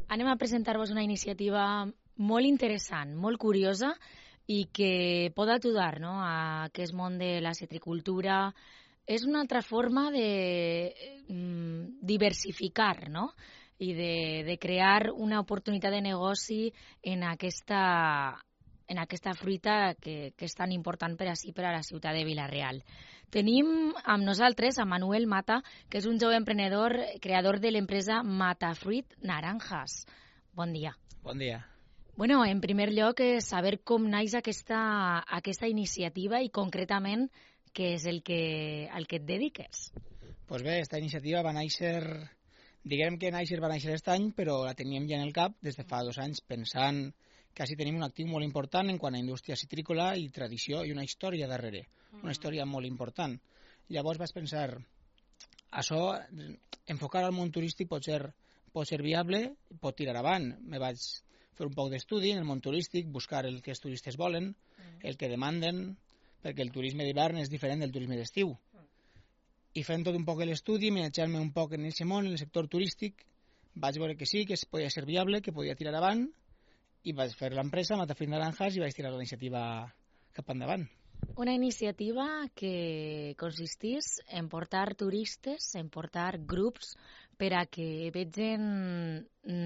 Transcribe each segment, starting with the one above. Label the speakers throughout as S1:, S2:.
S1: Anem a presentar-vos una iniciativa molt interessant, molt curiosa i que pot ajudar, no, a aquest món de la citricultura. És una altra forma de diversificar, no? I de crear una oportunitat de negoci en aquesta fruita que és tan important per a la ciutat de Vila-real. Tenim amb nosaltres a Manuel Mata, que és un jove emprenedor, creador de l'empresa Matafruit Naranjas. Bon dia.
S2: Bon dia.
S1: Bueno, en primer lloc, saber com naix aquesta iniciativa i concretament què és al que et dediques.
S2: Doncs bé, aquesta iniciativa va néixer, diguem que va néixer aquest any, però la teníem ja en el cap des de fa 2 anys pensant que així tenim un actiu molt important en quant a indústria citrícola i tradició i una història darrere, una història molt important. Llavors vaig pensar, això, enfocar al món turístic pot ser viable, pot tirar avant. Me vaig fer un poc d'estudi en el món turístic, buscar el que els turistes volen, el que demanden, perquè el turisme d'hivern és diferent del turisme d'estiu. I fent tot un poc l'estudi, manejant-me un poc en aquest món, en el sector turístic, vaig veure que sí, que podia ser viable, que podia tirar avant, i vaig fer l'empresa Matafruit Naranjas i vaig tirar la iniciativa cap endavant.
S1: Una iniciativa que consistís en portar turistes, en portar grups per a que vegin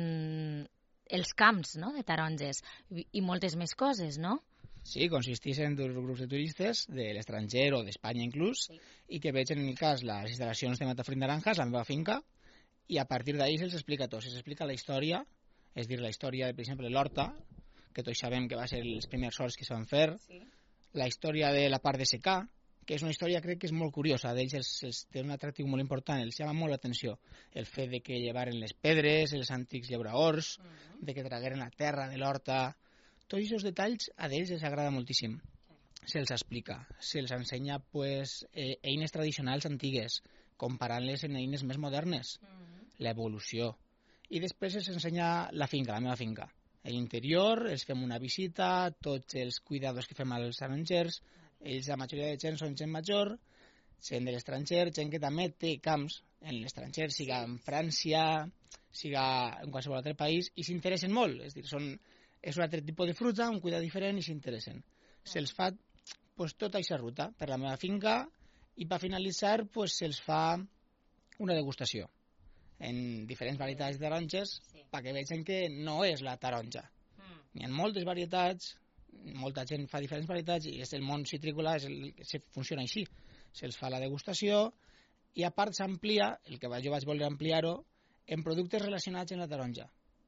S1: els camps, no?, de taronges i moltes més coses, no?
S2: Sí, consistís en 2 grups de turistes de l'estranger o d'Espanya inclús, sí, i que vegin en el cas les instal·lacions de Matafruit Naranjas, la meva finca, i a partir d'ahí se'ls explica tot, se'ls explica la història, és dir, la història, per exemple, de l'horta, que tots sabem que va ser els primers horts que es van fer, sí, la història de la part de secà, que és una història, crec que és molt curiosa, d'ells té un atractiu molt important, els llama molt l'atenció, el fet de que llevaren les pedres, els antics llauraors, de que tragueren la terra de l'horta, tots aquests detalls a ells els agrada moltíssim. Se'ls explica, se'ls ensenya eines tradicionals antigues, comparant-les amb eines més modernes, l'evolució. I després els ensenya la finca, la meva finca. A l'interior els fem una visita, tots els cuidados que fem als tarongers, ells, la majoria de gent són gent major, gent de l'estranger, gent que també té camps en l'estranger, siga en França, siga en qualsevol altre país, i s'interessen molt, és dir, és un altre tipus de fruita, un cuidat diferent i s'interessen. Se'ls fa tota aquesta ruta per la meva finca i per finalitzar se'ls fa una degustació en diferents varietats de taronges, sí, perquè vegin que no és la taronja. N'hi ha moltes varietats, molta gent fa diferents varietats i el món citrícola funciona així. Se'ls fa la degustació i a part s'amplia, jo vaig voler ampliar-ho, en productes relacionats amb la taronja.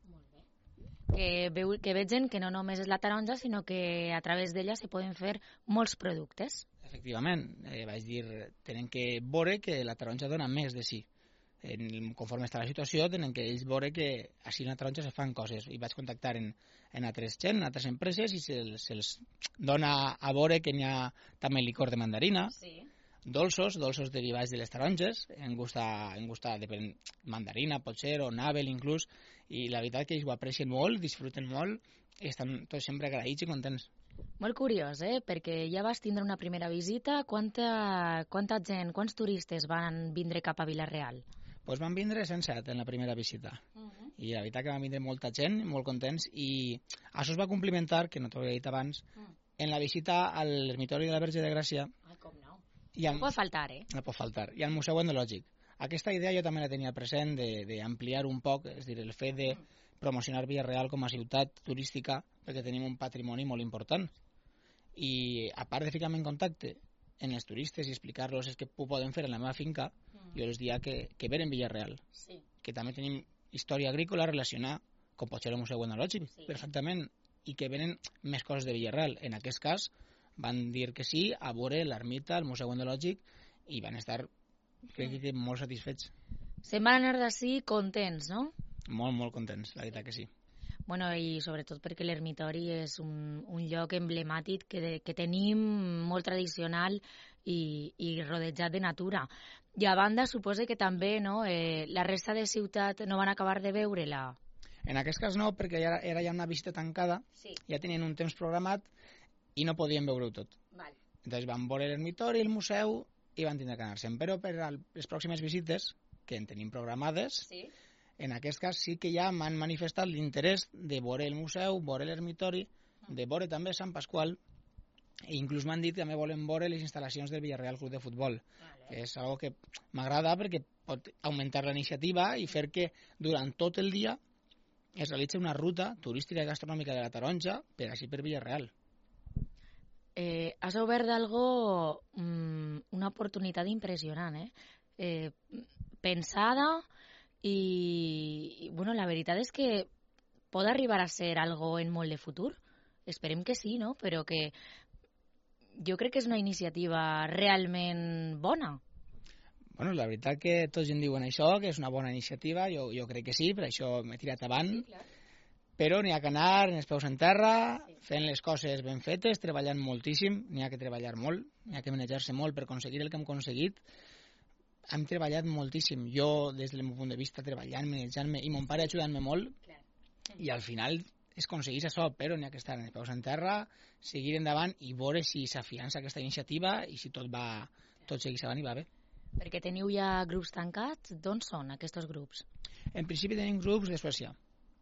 S1: Que vegin que no només és la taronja, sinó que a través d'ella se poden fer molts productes.
S2: Efectivament, vaig dir, tenen que veure que la taronja dona més de sí. Conforme està la situació, tenen que ells veure que així en la taronja se fan coses. I vaig contactar en altres gent, en altres empreses, i se'ls dona a veure que n'hi ha també licor de mandarina, sí, dolços derivats de les taronges, en gusta de mandarina, pot ser, o navel inclús, i la veritat que ells ho aprecien molt, disfruten molt, i estan tots sempre agraïts i contents.
S1: Molt curiós, perquè ja vas tindre una primera visita. Quanta gent, quants turistes van vindre cap a Vila-real?
S2: Doncs van vindre 107 en la primera visita. I la veritat que van vindre molta gent, molt contents, i això es va complementar, que no t'ho havia dit abans, en la visita a l'ermitori de la Verge de Gràcia.
S1: Com no? No pot faltar,
S2: No pot faltar. I al Museu Etnològic. Aquesta idea jo també la tenia present d'ampliar un poc, és dir, el fet de promocionar Vila-real com a ciutat turística, perquè tenim un patrimoni molt important. I a part de ficar-me en contacte amb els turistes i explicar-los què poden fer en la meva finca, jo els diria que venen Vila-real, sí, que també tenim història agrícola relacionada, com pot ser el Museu Etnològic, sí, perfectament, i que venen més coses de Vila-real. En aquest cas van dir que sí a veure l'ermita, el Museu Etnològic, i van estar, crec que molt satisfets.
S1: Se'n van anar d'ací contents, no?
S2: Molt, molt contents, la veritat que sí.
S1: Bueno, i sobretot perquè l'ermitori és un lloc emblemàtic que tenim, molt tradicional i rodejat de natura. I a banda, suposo que també, no, la resta de ciutat no van acabar de veure-la.
S2: En aquest cas no, perquè era ja una visita tancada, sí, ja tenien un temps programat i no podien veure-ho tot. Vale. Entonces van veure l'ermitori, el museu, i van tindre que anar-se'n. Però per a les pròximes visites, que en tenim programades, sí, En aquest cas sí que ja m'han manifestat l'interès de veure el museu, veure l'ermitori, de veure també Sant Pasqual, i inclús m'han dit que també volen veure les instal·lacions del Villarreal Club de Futbol, que és algo que m'agrada perquè pot augmentar la iniciativa i fer que durant tot el dia es realitzi una ruta turística i gastronòmica de la taronja per així per Villarreal.
S1: Has obert algo, una oportunitat impressionant, pensada i bueno, la veritat és que pot arribar a ser algo en molt de futur. Esperem que sí, no? Però que jo crec que és una iniciativa realment bona.
S2: Bueno, la veritat que tots em diuen això, que és una bona iniciativa, jo crec que sí, per això m'he tirat avant, sí, però n'hi ha que anar en els peus en terra, fent les coses ben fetes, treballant moltíssim, n'hi ha que treballar molt, n'hi ha que manejar-se molt per aconseguir el que hem aconseguit. Hem treballat moltíssim, jo des del meu punt de vista treballant, manejant-me, i mon pare ajudant-me molt, i al final es aconseguís això, però n'hi ha que estar en els peus en terra, seguir endavant i veure si s'afiança aquesta iniciativa i si tot segueix avant i va bé.
S1: Perquè teniu ja grups tancats, d'on són aquests grups?
S2: En principi tenim grups de Suècia.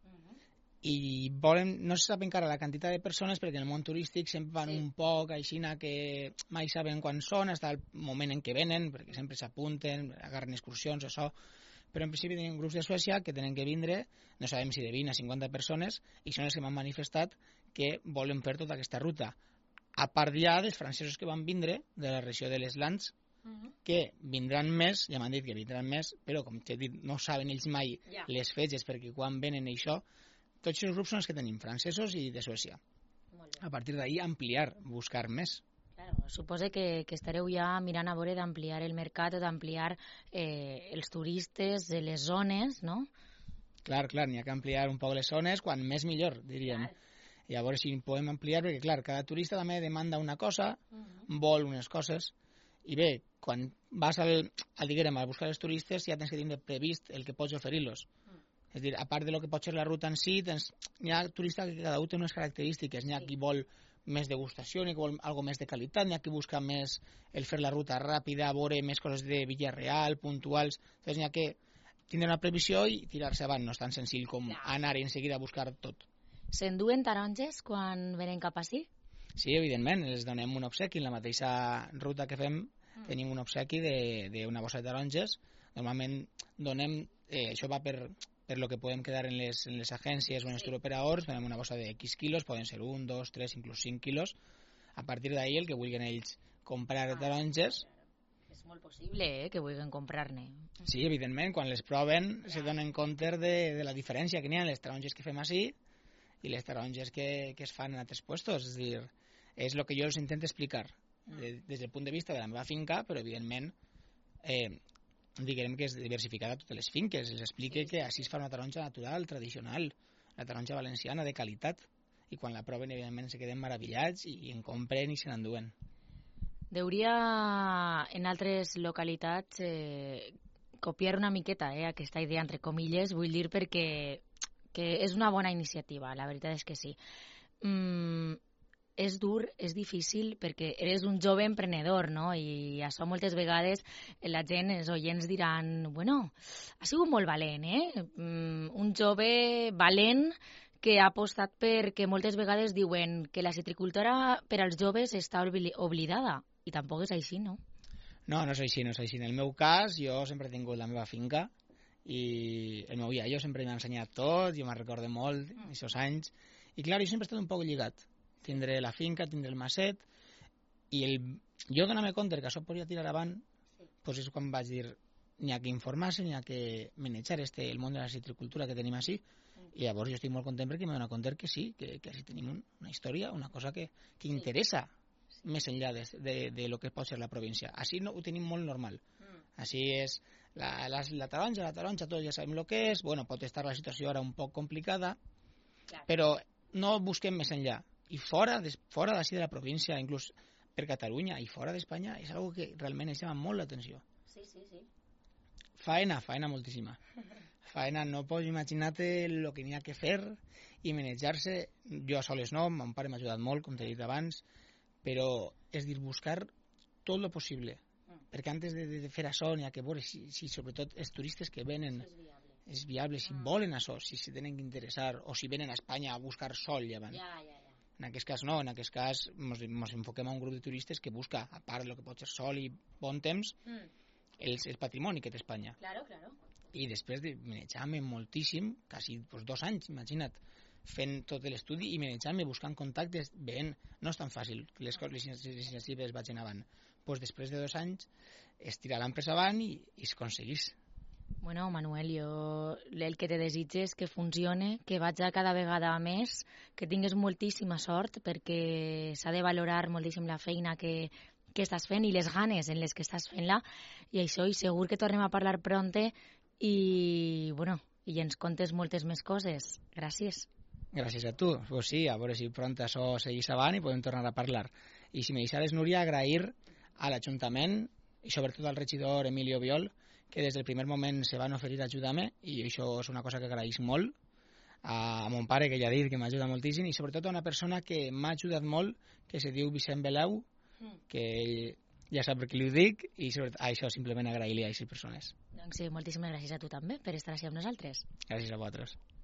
S2: I volen, no se sap encara la quantitat de persones perquè en el món turístic sempre van un poc aixina que mai saben quan són, fins al moment en què venen, perquè sempre s'apunten, agarren excursions, això. Però en principi tenim grups de Suècia que tenen que vindre, no sabem si de 20 a 50 persones, i són els que m'han manifestat que volen fer tota aquesta ruta. A part ja dels francesos que van vindre de la regió de les Lands, que vindran més, ja m'han dit que vindran més, però com t'he dit, no saben ells mai les fetges, perquè quan venen això, tots els grups són els que tenim, francesos i de Suècia. A partir d'ahí ampliar, buscar més.
S1: Claro, suposo que estareu ja mirant a veure d'ampliar el mercat, d'ampliar els turistes de les zones, no?
S2: Clar, n'hi ha que ampliar un poc les zones, quan més millor, diríem. I a veure si podem ampliar, perquè clar, cada turista també demanda una cosa, vol unes coses, i bé, quan vas diguem, a buscar els turistes ja tens que tindre previst el que pots oferir-los. És a dir, a part de lo que pot ser la ruta en si, hi ha turistes que cada un té unes característiques, n'hi ha qui vol més degustació, n'hi ha qui vol algo més de qualitat, n'hi ha qui busca més el fer la ruta ràpida, veure més coses de Villarreal, puntuals, doncs n'hi ha que tindre una previsió i tirar-se avant, no és tan senzill com anar i en seguida a buscar tot.
S1: S'enduen taronges quan venen cap ací?
S2: Sí, evidentment, els donem un obsequi, en la mateixa ruta que fem tenim un obsequi d'una bossa de taronges, normalment donem, això va per lo que podem quedar en les agències o en els turoperadors, donem una bossa de X quilos, poden ser 1, 2, 3, inclús 5 quilos, a partir d'ahí el que vulguin ells comprar taronges.
S1: És molt possible que vulguin comprar-ne.
S2: Sí, evidentment, quan les proven se donen compte de la diferència que n'hi ha les taronges que fem així i les taronges que es fan en altres puestos, és a dir, és el que jo els intento explicar des del punt de vista de la meva finca, però evidentment diguem que és diversificada a totes les finques, els explique que així es fa una taronja natural, tradicional, la taronja valenciana de qualitat, i quan la proven evidentment se queden meravellats i en compren i se n'enduen.
S1: Deuria en altres localitats copiar una miqueta aquesta idea entre comilles, vull dir perquè que és una bona iniciativa, la veritat és que sí. És dur, és difícil, perquè eres un jove emprenedor, no? I això moltes vegades la gent, els oients diran, bueno, ha sigut molt valent, un jove valent que ha apostat perquè moltes vegades diuen que la citricultura per als joves està oblidada, i tampoc és així, no?
S2: No, no és així, no és així. En el meu cas, jo sempre he tingut la meva finca, i el meu iaio sempre m'ha ensenyat tot, jo me'n recordo molt, aquests anys, i clar, jo sempre he estat un poc lligat, tindré la finca, tindré el maset, i jo donant-me compte que això podia tirar avant, doncs és quan vaig dir, n'hi ha que informar-se, n'hi ha que manejar el món de la citricultura que tenim així, i llavors jo estic molt content perquè m'he donat compte que sí, que així tenim una història, una cosa que interessa més enllà de lo que pot ser la província. Així ho tenim molt normal. Així és la taronja, tots ja sabem el que és, bueno, pot estar la situació ara un poc complicada, però no busquem més enllà. I fora d'ací de la província, inclús per Catalunya i fora d'Espanya, és una que realment ens llama molt l'atenció.
S1: Sí.
S2: Faena moltíssima. Faena, no pots imaginar-te el que n'hi ha que fer i manejar-se. Jo a soles no, mon pare m'ha ajudat molt, com t'he dit abans, però és dir, buscar tot el possible, perquè antes de fer això n'hi ha que veure si sobretot els turistes que venen és viable, si volen això, si se tenen que interessar, o si venen a Espanya a buscar sol, llevant. En aquest cas no, en aquest cas ens enfoquem a un grup de turistes que busca, a part del que pot ser sol i bon temps, el patrimoni que té Espanya.
S1: Claro.
S2: I després de manejar-me moltíssim, quasi 2 anys, imagina't, fent tot l'estudi i manejant-me, buscant contactes, veient, no és tan fàcil, les iniciatives vagin avant. Després de 2 anys es tira l'empresa avant i es aconseguís.
S1: Bueno, Manuel, jo el que te desitge és que funcione, que vaig cada vegada més, que tingues moltíssima sort, perquè s'ha de valorar moltíssim la feina que estàs fent i les ganes en les que estàs fent-la, i això, i segur que tornem a parlar pronte i ens contes moltes més coses. Gràcies.
S2: Gràcies a tu. Pues sí, a veure si pront això seguís avant i podem tornar a parlar. I si me deixares, Núria, agrair a l'Ajuntament i sobretot al regidor Emilio Biol, que des del primer moment se van oferir a ajudar-me, i això és una cosa que agraïs molt, a mon pare, que ja he dit que m'ajuda moltíssim, i sobretot a una persona que m'ha ajudat molt, que se diu Vicent Beleu, que ell ja sap per què li ho dic, i sobretot això simplement agrair-li a aquestes persones.
S1: Doncs sí, moltíssimes gràcies a tu també per estar així amb nosaltres.
S2: Gràcies a vosaltres.